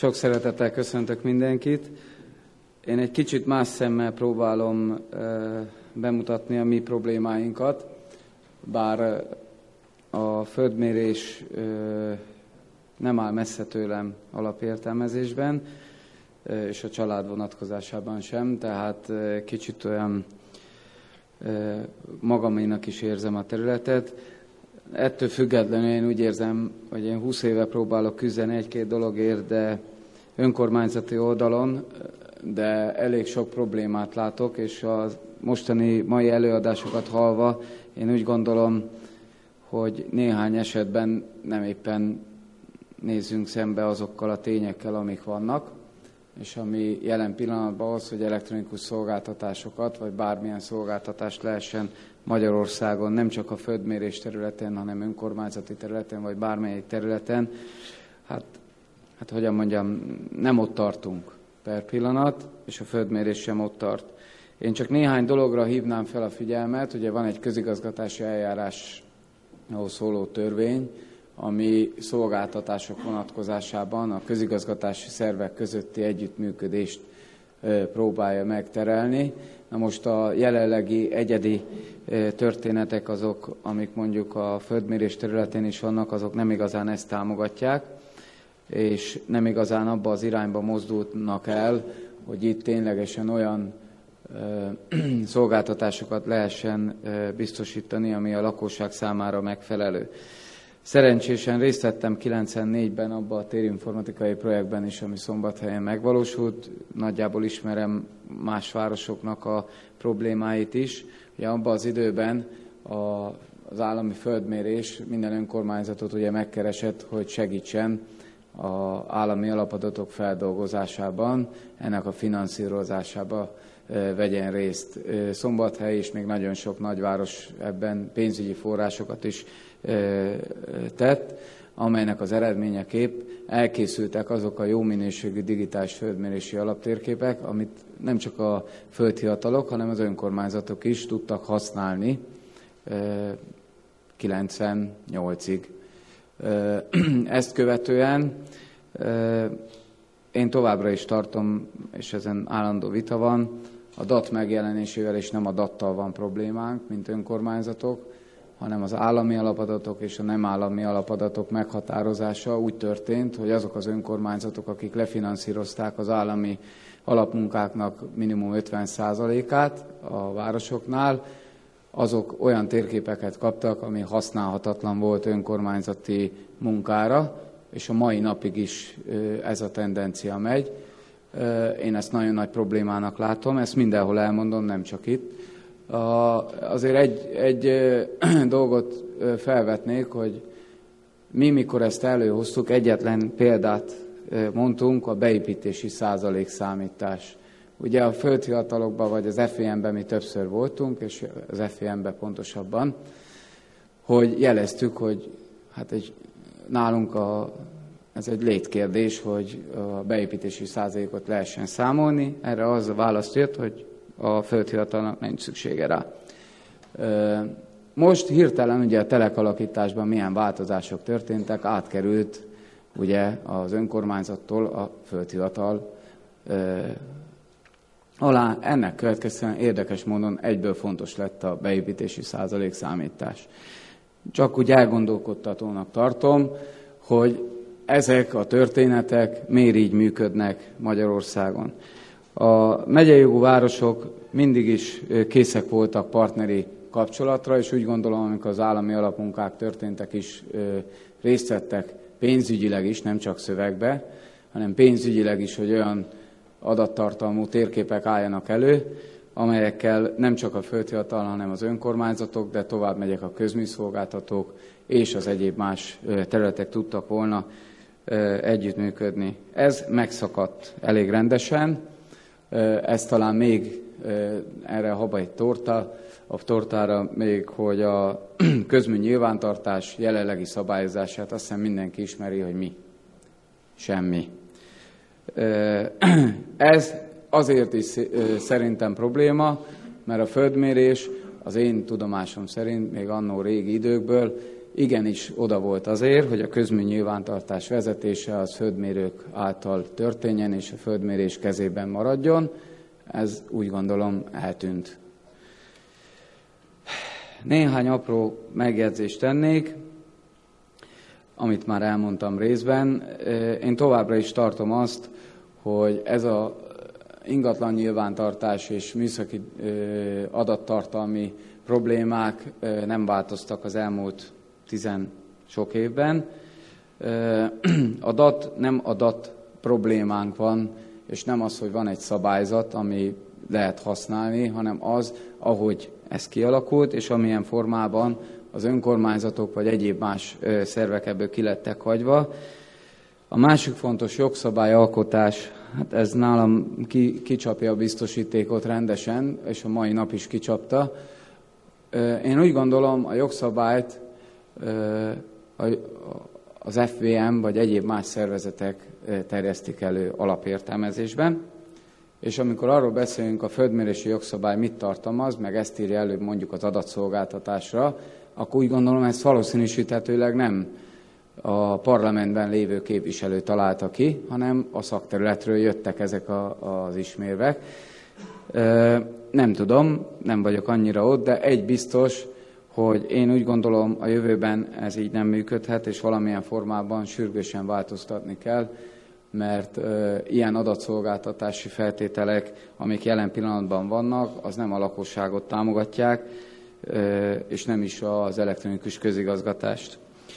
Sok szeretettel köszöntök mindenkit. Én egy kicsit más szemmel próbálom bemutatni a mi problémáinkat, bár a földmérés nem áll messze tőlem alapértelmezésben, és a család vonatkozásában sem, tehát kicsit olyan magaménak is érzem a területet. Ettől függetlenül én úgy érzem, hogy én 20 éve próbálok küzdeni egy-két dologért, de önkormányzati oldalon, de elég sok problémát látok, és a mostani mai előadásokat hallva én úgy gondolom, hogy néhány esetben nem éppen nézzünk szembe azokkal a tényekkel, amik vannak, és ami jelen pillanatban az, hogy elektronikus szolgáltatásokat, vagy bármilyen szolgáltatást lehessen Magyarországon, nem csak a földmérés területen, hanem önkormányzati területen, vagy bármelyik területen, hát hogyan mondjam, nem ott tartunk per pillanat, és a földmérés sem ott tart. Én csak néhány dologra hívnám fel a figyelmet, ugye van egy közigazgatási eljárásról szóló törvény, ami szolgáltatások vonatkozásában a közigazgatási szervek közötti együttműködést próbálja megterelni. Na most a jelenlegi egyedi történetek azok, amik mondjuk a földmérés területén is vannak, azok nem igazán ezt támogatják, és nem igazán abba az irányba mozdulnak el, hogy itt ténylegesen olyan szolgáltatásokat lehessen biztosítani, ami a lakosság számára megfelelő. Szerencsésen részt vettem 94-ben abban a térinformatikai projektben is, ami Szombathelyen megvalósult. Nagyjából ismerem más városoknak a problémáit is. Ugye abban az időben az állami földmérés minden önkormányzatot ugye megkeresett, hogy segítsen az állami alapadatok feldolgozásában, ennek a finanszírozásában vegyen részt. Szombathely és még nagyon sok nagyváros ebben pénzügyi forrásokat is tett, amelynek az eredményeképp elkészültek azok a jó minőségű digitális földmérési alaptérképek, amit nem csak a földhivatalok, hanem az önkormányzatok is tudtak használni 98-ig. Ezt követően én továbbra is tartom, és ezen állandó vita van, a DAT megjelenésével és nem a DAT-tal van problémánk, mint önkormányzatok, hanem az állami alapadatok és a nem állami alapadatok meghatározása úgy történt, hogy azok az önkormányzatok, akik lefinanszírozták az állami alapmunkáknak minimum 50%-át a városoknál, azok olyan térképeket kaptak, ami használhatatlan volt önkormányzati munkára, és a mai napig is ez a tendencia megy. Én ezt nagyon nagy problémának látom, ezt mindenhol elmondom, nem csak itt. Azért egy dolgot felvetnék, hogy mi, mikor ezt előhoztuk, egyetlen példát mondtunk, a beépítési százalékszámítás. Ugye a földhivatalokban vagy az FEM-ben mi többször voltunk, és az FEM-ben pontosabban, hogy jeleztük, hogy hát nálunk ez egy létkérdés, hogy a beépítési százalékot lehessen számolni. Erre az a válasz jött, hogy a földhivatalnak nincs szüksége rá. Most hirtelen ugye a telekalapításban milyen változások történtek, átkerült ugye az önkormányzattól a földhivatal alá. Ennek következően érdekes módon egyből fontos lett a beépítési százalékszámítás. Csak úgy elgondolkodtatónak tartom, hogy ezek a történetek miért így működnek Magyarországon. A megyei jogú városok mindig is készek voltak partneri kapcsolatra, és úgy gondolom, amikor az állami alapmunkák történtek is, részt vettek pénzügyileg is, nem csak szövegbe, hanem pénzügyileg is, hogy olyan adattartalmú térképek álljanak elő, amelyekkel nem csak a földhivatal, hanem az önkormányzatok, de tovább megyek a közműszolgáltatók és az egyéb más területek tudtak volna együttműködni. Ez megszakadt elég rendesen, ez talán még erre haba egy torta, a tortára még, hogy a közmű nyilvántartás jelenlegi szabályozását azt hiszem mindenki ismeri, hogy mi. Semmi. Ez azért is szerintem probléma, mert a földmérés az én tudomásom szerint még annó régi időkből igenis oda volt azért, hogy a közműnyilvántartás vezetése az földmérők által történjen, és a földmérés kezében maradjon. Ez úgy gondolom eltűnt. Néhány apró megjegyzést tennék, amit már elmondtam részben. Én továbbra is tartom azt, hogy ez a ingatlan nyilvántartás és műszaki adattartalmi problémák nem változtak az elmúlt sok évben. Nem adat problémánk van, és nem az, hogy van egy szabályzat, ami lehet használni, hanem az, ahogy ez kialakult, és amilyen formában az önkormányzatok vagy egyéb más szervek ebből ki lettek hagyva. A másik fontos jogszabályalkotás, hát ez nálam kicsapja a biztosítékot rendesen, és a mai nap is kicsapta. Én úgy gondolom, a jogszabályt az FVM vagy egyéb más szervezetek terjesztik elő alapértelmezésben, és amikor arról beszélünk, a földmérési jogszabály mit tartalmaz, meg ezt írja elő mondjuk az adatszolgáltatásra, akkor úgy gondolom, ezt valószínűsíthetőleg nem a parlamentben lévő képviselő találta ki, hanem a szakterületről jöttek ezek az ismérvek. Nem tudom, nem vagyok annyira ott, de egy biztos, hogy én úgy gondolom, a jövőben ez így nem működhet, és valamilyen formában sürgősen változtatni kell, mert ilyen adatszolgáltatási feltételek, amik jelen pillanatban vannak, az nem a lakosságot támogatják, és nem is az elektronikus közigazgatást.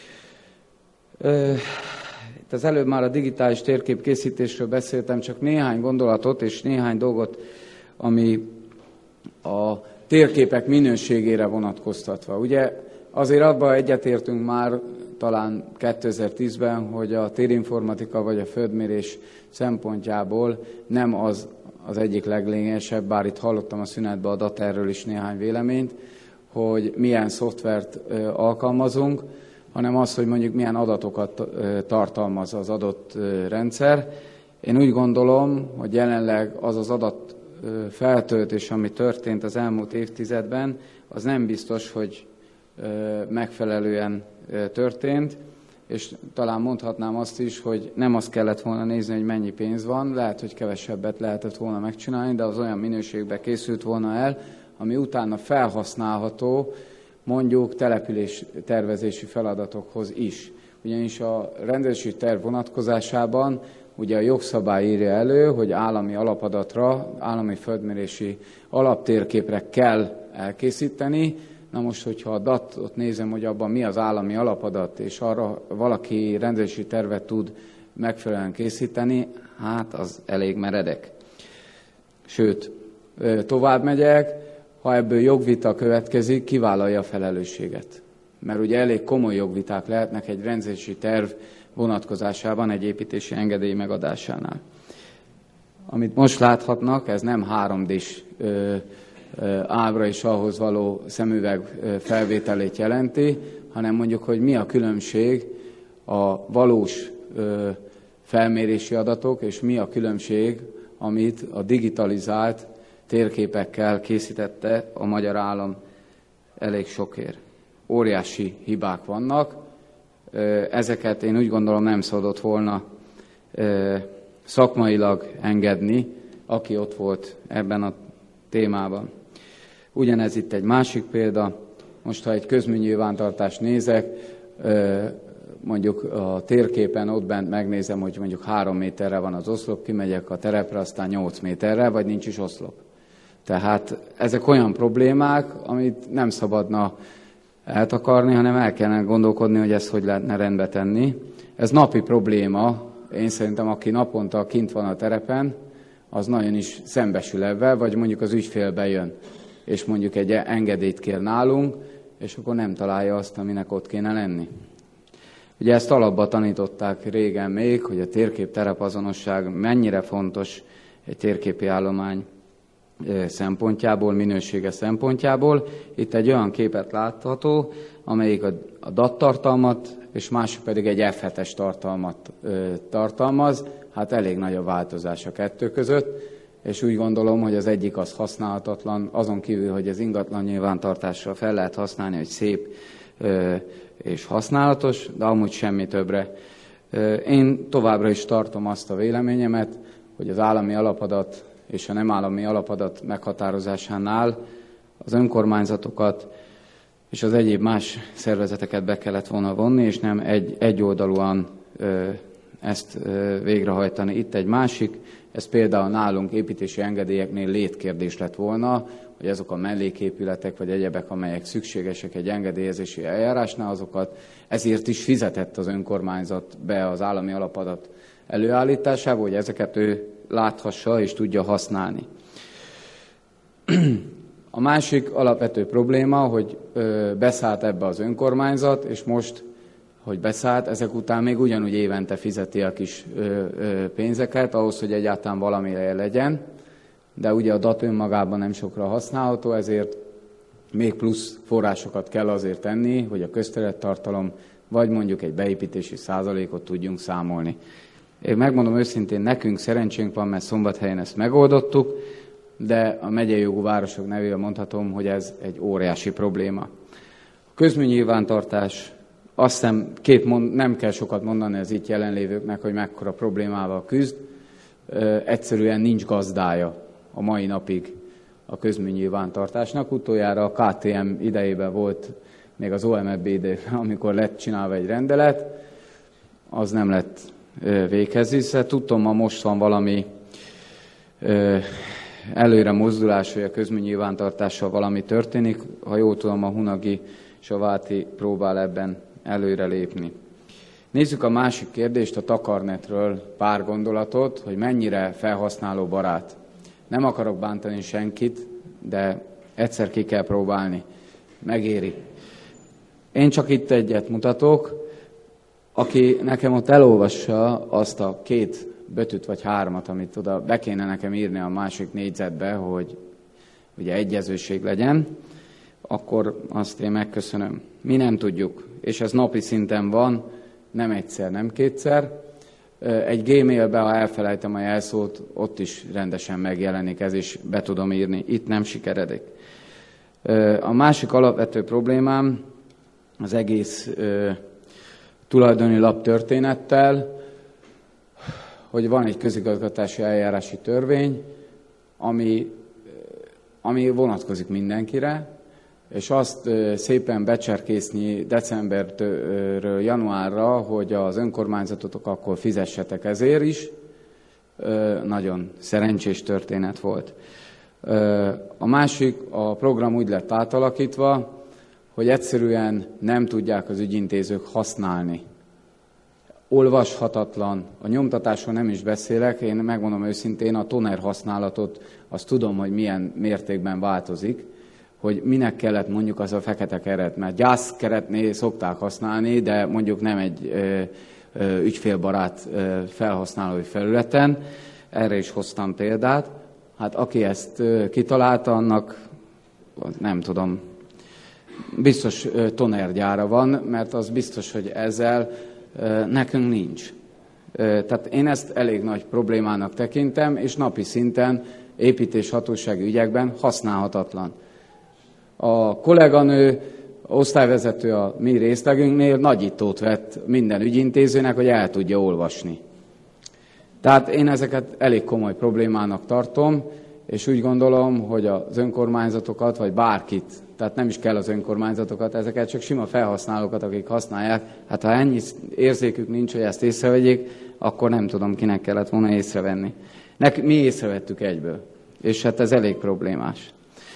Itt az előbb már a digitális térkép készítésről beszéltem, csak néhány gondolatot és néhány dolgot, ami a térképek minőségére vonatkoztatva. Ugye azért abban egyetértünk már talán 2010-ben, hogy a térinformatika vagy a földmérés szempontjából nem az egyik leglényegesebb, bár itt hallottam a szünetben a Daterről is néhány véleményt, hogy milyen szoftvert alkalmazunk, hanem az, hogy mondjuk milyen adatokat tartalmaz az adott rendszer. Én úgy gondolom, hogy jelenleg az az adat feltöltés, ami történt az elmúlt évtizedben, az nem biztos, hogy megfelelően történt, és talán mondhatnám azt is, hogy nem azt kellett volna nézni, hogy mennyi pénz van, lehet, hogy kevesebbet lehetett volna megcsinálni, de az olyan minőségben készült volna el, ami utána felhasználható, mondjuk település tervezési feladatokhoz is. Ugyanis a rendezési terv vonatkozásában ugye a jogszabály írja elő, hogy állami alapadatra, állami földmérési alaptérképre kell elkészíteni. Na most, hogyha a DAT-ot nézem, hogy abban mi az állami alapadat, és arra valaki rendezési tervet tud megfelelően készíteni, hát az elég meredek. Sőt, tovább megyek, ha ebből jogvita következik, kivállalja a felelősséget. Mert ugye elég komoly jogviták lehetnek egy rendezési terv vonatkozásában, egy építési engedély megadásánál. Amit most láthatnak, ez nem 3D-s ábra és ahhoz való szemüveg felvételét jelenti, hanem mondjuk, hogy mi a különbség a valós felmérési adatok, és mi a különbség, amit a digitalizált térképekkel készítette a magyar állam elég sokért. Óriási hibák vannak, ezeket én úgy gondolom nem szabadott volna szakmailag engedni, aki ott volt ebben a témában. Ugyanez itt egy másik példa, most ha egy közműnyilvántartást nézek, mondjuk a térképen ott bent megnézem, hogy mondjuk 3 méterre van az oszlop, kimegyek a terepre, aztán 8 méterre, vagy nincs is oszlop. Tehát ezek olyan problémák, amit nem szabadna eltakarni, hanem el kellene gondolkodni, hogy ezt hogy lehetne rendbe tenni. Ez napi probléma, én szerintem aki naponta kint van a terepen, az nagyon is szembesül ebben, vagy mondjuk az ügyfél bejön, és mondjuk egy engedélyt kér nálunk, és akkor nem találja azt, aminek ott kéne lenni. Ugye ezt alapba tanították régen még, hogy a térkép terepazonosság mennyire fontos egy térképi állomány szempontjából, minősége szempontjából. Itt egy olyan képet látható, amelyik a DAT tartalmat, és másik pedig egy F7-es tartalmat tartalmaz. Hát elég nagy a változás a kettő között, és úgy gondolom, hogy az egyik az használhatatlan, azon kívül, hogy az ingatlan nyilvántartásra fel lehet használni, hogy szép és használatos, de amúgy semmi többre. Én továbbra is tartom azt a véleményemet, hogy az állami alapadat és a nem állami alapadat meghatározásánál az önkormányzatokat és az egyéb más szervezeteket be kellett volna vonni, és nem egyoldalúan ezt végrehajtani. Itt egy másik, ez például nálunk építési engedélyeknél létkérdés lett volna, hogy azok a melléképületek vagy egyebek, amelyek szükségesek egy engedélyezési eljárásnál, azokat ezért is fizetett az önkormányzat be az állami alapadat előállításába, hogy ezeket ő láthassa és tudja használni. A másik alapvető probléma, hogy beszállt ebbe az önkormányzat, és most, hogy beszállt, ezek után még ugyanúgy évente fizeti a kis pénzeket, ahhoz, hogy egyáltalán valamire legyen, de ugye a DAT önmagában nem sokra használható, ezért még plusz forrásokat kell azért tenni, hogy a közterülettartalom vagy mondjuk egy beépítési százalékot tudjunk számolni. Én megmondom őszintén, nekünk szerencsénk van, mert Szombathelyen ezt megoldottuk, de a megyei jogú városok nevében mondhatom, hogy ez egy óriási probléma. A közműnyilvántartás, azt hiszem nem kell sokat mondani az itt jelenlévőknek, hogy mekkora problémával küzd. Egyszerűen nincs gazdája a mai napig a közműnyilvántartásnak. Utoljára a KTM idejében volt, még az OMFB idejében, amikor lett csinálva egy rendelet, az nem lett véghez, hiszen tudtam, ma most van valami előre mozdulás, hogy a közműnyilvántartással valami történik. Ha jól tudom, a Hunagi és a Váti próbál ebben előre lépni. Nézzük a másik kérdést, a Takarnetről pár gondolatot, hogy mennyire felhasználó barát. Nem akarok bántani senkit, de egyszer ki kell próbálni. Megéri. Én csak itt egyet mutatok, aki nekem ott elolvassa azt a 2 betűt vagy 3, amit oda be kéne nekem írni a másik négyzetbe, hogy ugye egyezőség legyen, akkor azt én megköszönöm. Mi nem tudjuk, és ez napi szinten van, nem egyszer, nem kétszer. Egy Gmailbe, ha elfelejtem a jelszót, ott is rendesen megjelenik ez, és be tudom írni. Itt nem sikeredik. A másik alapvető problémám az egész tulajdoni lap történettel, hogy van egy közigazgatási eljárási törvény, ami vonatkozik mindenkire, és azt szépen becserkészni decemberről januárra, hogy az önkormányzatotok akkor fizessetek ezért is, nagyon szerencsés történet volt. A másik, a program úgy lett átalakítva, hogy egyszerűen nem tudják az ügyintézők használni. Olvashatatlan, a nyomtatásról nem is beszélek, én megmondom őszintén, a toner használatot, azt tudom, hogy milyen mértékben változik, hogy minek kellett mondjuk az a fekete keret, mert gyászkeretnél szokták használni, de mondjuk nem egy ügyfélbarát felhasználói felületen, erre is hoztam példát. Hát aki ezt kitalálta, annak nem tudom, biztos tonergyára van, mert az biztos, hogy ezzel nekünk nincs. Tehát én ezt elég nagy problémának tekintem, és napi szinten építéshatósági ügyekben használhatatlan. A kolléganő, osztályvezető a mi részlegünknél nagyítót vett minden ügyintézőnek, hogy el tudja olvasni. Tehát én ezeket elég komoly problémának tartom, és úgy gondolom, hogy az önkormányzatokat, vagy bárkit, tehát nem is kell az önkormányzatokat, ezeket csak sima felhasználókat, akik használják, hát ha ennyi érzékük nincs, hogy ezt észrevegyék, akkor nem tudom, kinek kellett volna észrevenni. Mi észrevettük egyből, és hát ez elég problémás.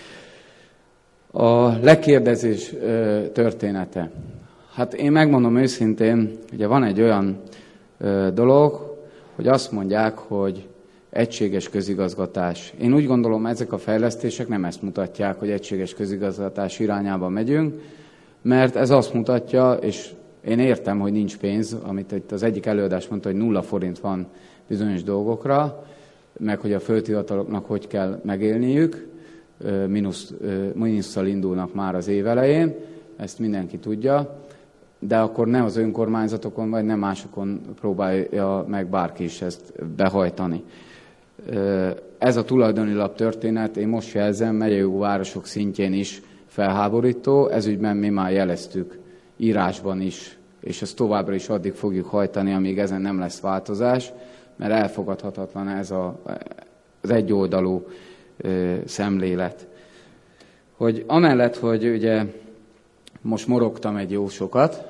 A lekérdezés története. Hát én megmondom őszintén, ugye van egy olyan dolog, hogy azt mondják, hogy egységes közigazgatás. Én úgy gondolom, ezek a fejlesztések nem ezt mutatják, hogy egységes közigazgatás irányába megyünk, mert ez azt mutatja, és én értem, hogy nincs pénz, amit itt az egyik előadás mondta, hogy 0 forint van bizonyos dolgokra, meg hogy a földhivataloknak hogy kell megélniük, mínusszal indulnak már az év elején, ezt mindenki tudja, de akkor nem az önkormányzatokon, vagy nem másokon próbálja meg bárki is ezt behajtani. Ez a tulajdoni lap történet, én most jelzem, megyei városok szintjén is felháborító, ezügyben mi már jeleztük írásban is, és ezt továbbra is addig fogjuk hajtani, amíg ezen nem lesz változás, mert elfogadhatatlan ez az egyoldalú szemlélet. Hogy amellett, hogy ugye most morogtam egy jó sokat,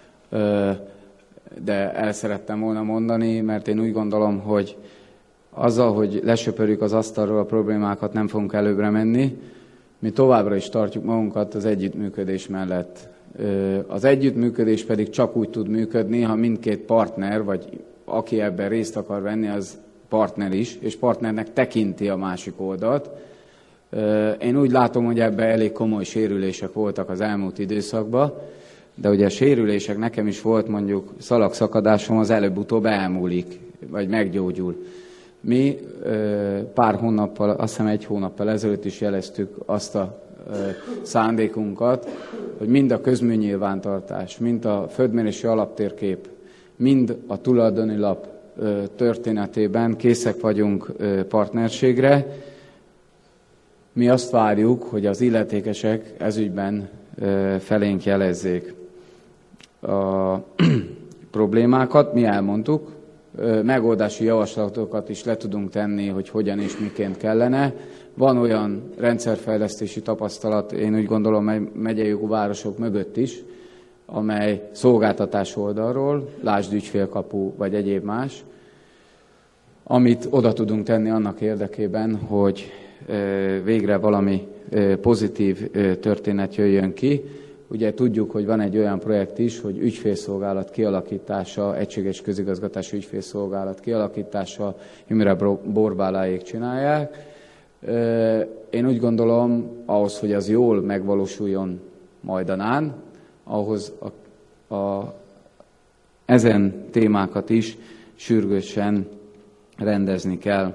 de el szerettem volna mondani, mert én úgy gondolom, hogy azzal, hogy lesöpörjük az asztalról a problémákat, nem fogunk előbbre menni. Mi továbbra is tartjuk magunkat az együttműködés mellett. Az együttműködés pedig csak úgy tud működni, ha mindkét partner, vagy aki ebben részt akar venni, az partner is, és partnernek tekinti a másik oldalt. Én úgy látom, hogy ebben elég komoly sérülések voltak az elmúlt időszakban, de ugye a sérülések, nekem is volt mondjuk szalagszakadásom, az előbb-utóbb elmúlik, vagy meggyógyul. Mi pár hónappal, azt hiszem 1 hónappal ezelőtt is jeleztük azt a szándékunkat, hogy mind a közműnyilvántartás, mind a földmérési alaptérkép, mind a tulajdoni lap történetében készek vagyunk partnerségre. Mi azt várjuk, hogy az illetékesek ezügyben felénk jelezzék a problémákat. Mi elmondtuk, megoldási javaslatokat is le tudunk tenni, hogy hogyan és miként kellene. Van olyan rendszerfejlesztési tapasztalat, én úgy gondolom, megyei jogú városok mögött is, amely szolgáltatás oldalról, lásd ügyfélkapu vagy egyéb más, amit oda tudunk tenni annak érdekében, hogy végre valami pozitív történet jöjjön ki. Ugye tudjuk, hogy van egy olyan projekt is, hogy ügyfélszolgálat kialakítása, egységes közigazgatási ügyfélszolgálat kialakítása, Imre Borbáláék csinálják. Én úgy gondolom, ahhoz, hogy az jól megvalósuljon majdanán, ahhoz ezen témákat is sürgősen rendezni kell.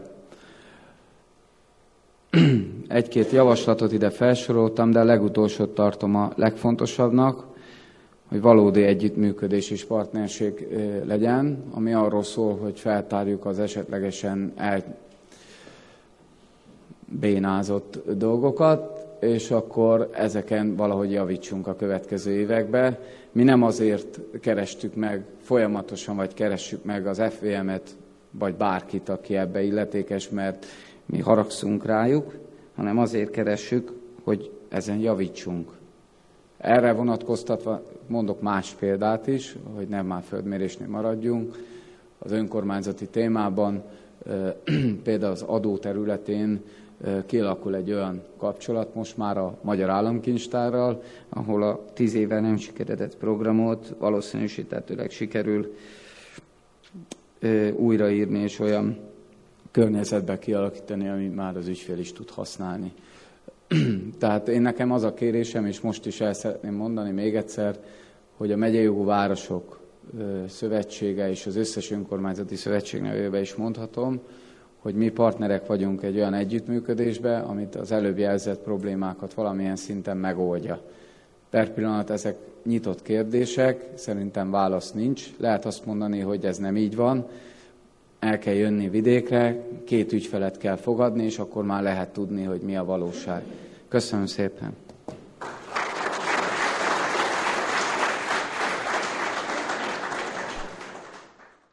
Egy-két javaslatot ide felsoroltam, de a legutolsót tartom a legfontosabbnak, hogy valódi együttműködés és partnerség legyen, ami arról szól, hogy feltárjuk az esetlegesen elbénázott dolgokat, és akkor ezeken valahogy javítsunk a következő években. Mi nem azért kerestük meg folyamatosan, vagy keressük meg az FVM-et, vagy bárkit, aki ebbe illetékes, mert mi haragszunk rájuk, hanem azért keressük, hogy ezen javítsunk. Erre vonatkoztatva mondok más példát is, hogy nem már földmérésnél maradjunk. Az önkormányzati témában, például az adó területén kialakul egy olyan kapcsolat most már a Magyar Államkincstárral, ahol a 10 éve nem sikeredett programot valószínűsítetőleg sikerül újraírni és olyan környezetbe kialakítani, amit már az ügyfél is tud használni. Tehát nekem az a kérésem, és most is el szeretném mondani még egyszer, hogy a megyei jogú városok szövetsége és az összes önkormányzati szövetség nevében is mondhatom, hogy mi partnerek vagyunk egy olyan együttműködésbe, amit az előbb jelzett problémákat valamilyen szinten megoldja. Per pillanat ezek nyitott kérdések, szerintem válasz nincs. Lehet azt mondani, hogy ez nem így van. El kell jönni vidékre, 2 ügyfelet kell fogadni, és akkor már lehet tudni, hogy mi a valóság. Köszönöm szépen!